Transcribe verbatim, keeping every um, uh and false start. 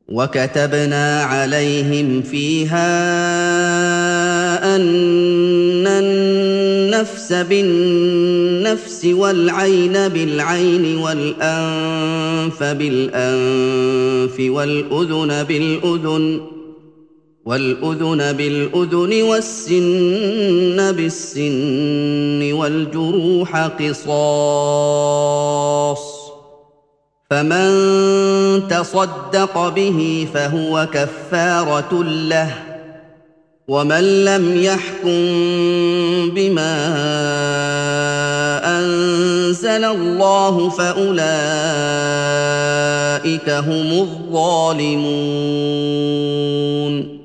وكتبنا عليهم فيها أن النفس بالنفس والعين بالعين والأنف بالأنف والأذن بالأذن والأذن بالأذن والسن بالسن والجروح قصاص، فمن تصدق به فهو كفارة له، ومن لم يحكم بما أنزل الله فأولئك هم الظالمون.